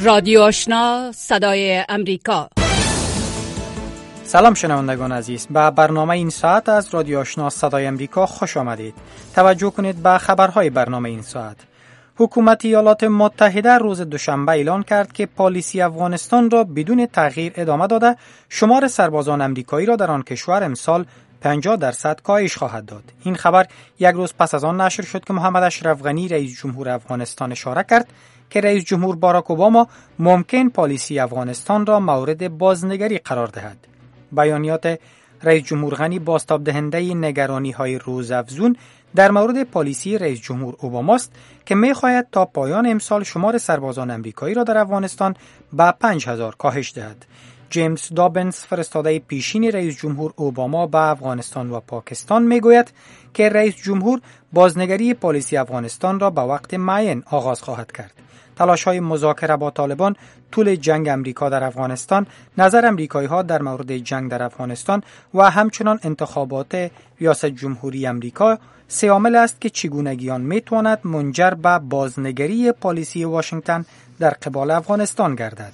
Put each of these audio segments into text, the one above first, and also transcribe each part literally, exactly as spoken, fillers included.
رادیو آشنا صدای امریکا. سلام شنوندگان عزیز، به برنامه این ساعت از رادیو آشنا صدای امریکا خوش آمدید. توجه کنید به خبرهای برنامه این ساعت. حکومت ایالات متحده روز دوشنبه اعلان کرد که پالیسی افغانستان را بدون تغییر ادامه داده، شمار سربازان امریکایی را در آن کشور امسال پنجاه درصد کاهش خواهد داد. این خبر یک روز پس از آن نشر شد که محمد اشرف غنی رئیس جمهور افغانستان اشاره کرد که رئیس جمهور باراک اوباما ممکن پالیسی افغانستان را مورد بازنگری قرار دهد. بیانیات رئیس جمهور غنی بازتاب دهنده نگرانی‌های روزافزون در مورد پالیسی رئیس جمهور اوباما است که می‌خواهد تا پایان امسال شمار سربازان امریکایی را در افغانستان به پنج هزار کاهش دهد. جیمز دابنز، فرستاده پیشین رئیس جمهور اوباما به افغانستان و پاکستان، میگوید که رئیس جمهور بازنگری پالیسی افغانستان را به وقت معین آغاز خواهد کرد. تلاش‌های مذاکره با طالبان، طول جنگ امریکا در افغانستان، نظر امریکایی‌ها در مورد جنگ در افغانستان و همچنان انتخابات ریاست جمهوری امریکا سه عامل است که چگونگیان میتواند منجر به بازنگری پالیسی واشنگتن در قبال افغانستان گردد.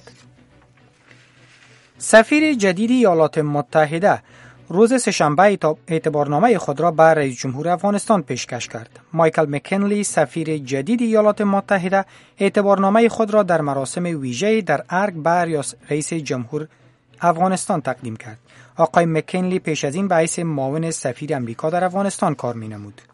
سفیر جدید ایالات متحده روز سه‌شنبه اعتبارنامه خود را به رئیس جمهور افغانستان پیشکش کرد. مایکل مکنلی، سفیر جدید ایالات متحده، اعتبارنامه خود را در مراسم ویژه در ارگ به رئیس جمهور افغانستان تقدیم کرد. آقای مکنلی پیش از این به حیث معاون سفیر امریکا در افغانستان کار می‌نمود.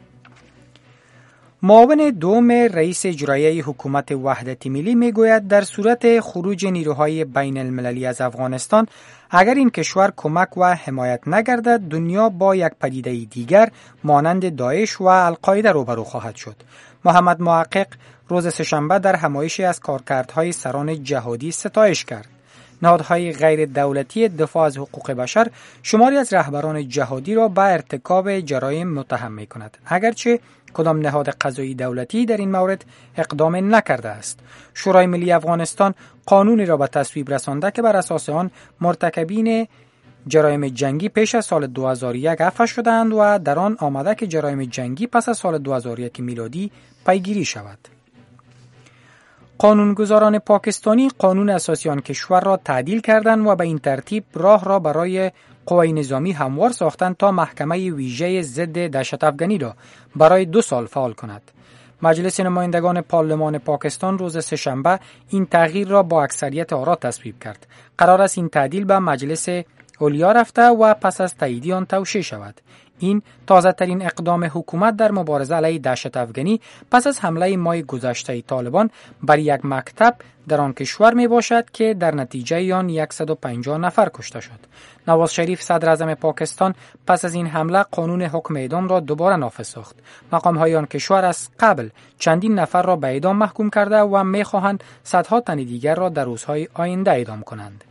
معاون دوم رئیس اجرایی حکومت وحدت ملی میگوید در صورت خروج نیروهای بین المللی از افغانستان، اگر این کشور کمک و حمایت نگردد، دنیا با یک پدیده دیگر مانند داعش و القاعده روبرو خواهد شد. محمد محقق روز سه‌شنبه در همایشی از کارکردهای سران جهادی ستایش کرد. نهادهای غیر دولتی دفاع از حقوق بشر شماری از رهبران جهادی را به ارتکاب جرایم متهم می‌کند، اگرچه کدام نهاد قضایی دولتی در این مورد اقدام نکرده است. شورای ملی افغانستان قانونی را به تصویب رسانده که بر اساس آن مرتکبین جرایم جنگی پیش از سال دو هزار و یک عفو شدند و در آن آمده که جرایم جنگی پس از سال دو هزار و یک میلادی پیگیری شود. قانونگذاران پاکستانی قانون اساسی آن کشور را تعدیل کردند و به این ترتیب راه را برای قوای نظامی هموار ساختند تا محکمه ویژه ضد دهشت افغانی را برای دو سال فعال کند. مجلس نمایندگان پارلمان پاکستان روز سه‌شنبه این تغییر را با اکثریت آرا تصویب کرد. قرار است این تعدیل به مجلس علیا رفته و پس از تایید آن توشیح شود. این تازه ترین اقدام حکومت در مبارزه علیه دهشت افغانی پس از حمله ماه گذشته طالبان بر یک مکتب در آن کشور می باشد که در نتیجه آن صد و پنجاه نفر کشته شد. نواز شریف صدر اعظم پاکستان پس از این حمله قانون حکم اعدام را دوباره نافذ ساخت. مقام های آن کشور از قبل چندین نفر را به اعدام محکوم کرده و می خواهند صدها تن دیگر را در روزهای آینده اعدام کنند.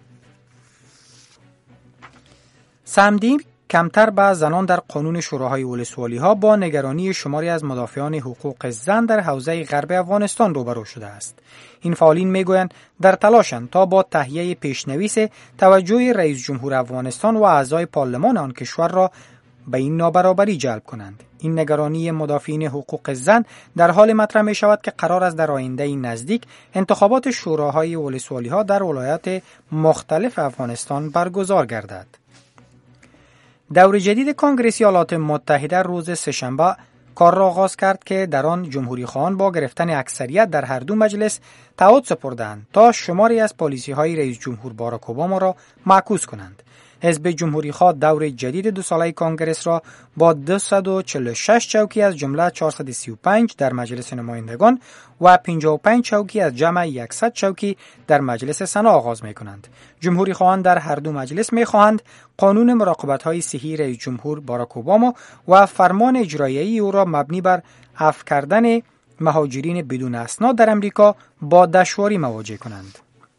سمدین کمتر به زنان در قانون شوراهای ولسوالی ها با نگرانی شماری از مدافعان حقوق زن در حوزه غرب افغانستان روبرو شده است. این فعالین میگویند در تلاشند تا با تهیه پیشنویس توجه رئیس جمهور افغانستان و اعضای پارلمان آن کشور را به این نابرابری جلب کنند. این نگرانی مدافعین حقوق زن در حال مطرح می شود که قرار است در آینده نزدیک انتخابات شوراهای ولسوالی ها در ولایات مختلف افغانستان برگزار گردد. دور جدید کنگره ایالات متحده روز سه‌شنبه کار را آغاز کرد که در آن جمهوری خواهان با گرفتن اکثریت در هر دو مجلس تعهد سپردند تا شماری از پالیسی های رئیس جمهور باراک اوباما را معکوس کنند. حزب جمهوری خواه دور جدید دو ساله کنگره را با دویست و چهل و شش چوکی از جمله چهارصد و سی و پنج در مجلس نمایندگان و پنجاه و پنج چوکی از جمع صد چوکی در مجلس سنا آغاز می کنند. جمهوری خواهان در هر دو مجلس می خواهند قانون مراقبت های صحی رئیس جمهور باراک اوباما و فرمان اجرایی او را مبنی بر عفو کردن مهاجرین بدون اسناد در امریکا با دشواری مواجه کنند.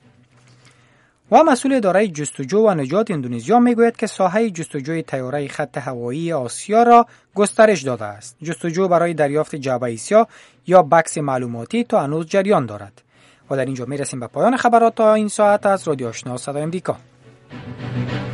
و مسئول اداره جستجو و نجات اندونزیا میگوید که ساحه جستجوی طیاره خط هوایی آسیا را گسترش داده است. جستجو برای دریافت جعبه آسیا یا بکس معلوماتی تا هنوز جریان دارد. و در اینجا میرسیم به پایان خبرات تا این ساعت از رادیو آشنا صدای امریکا.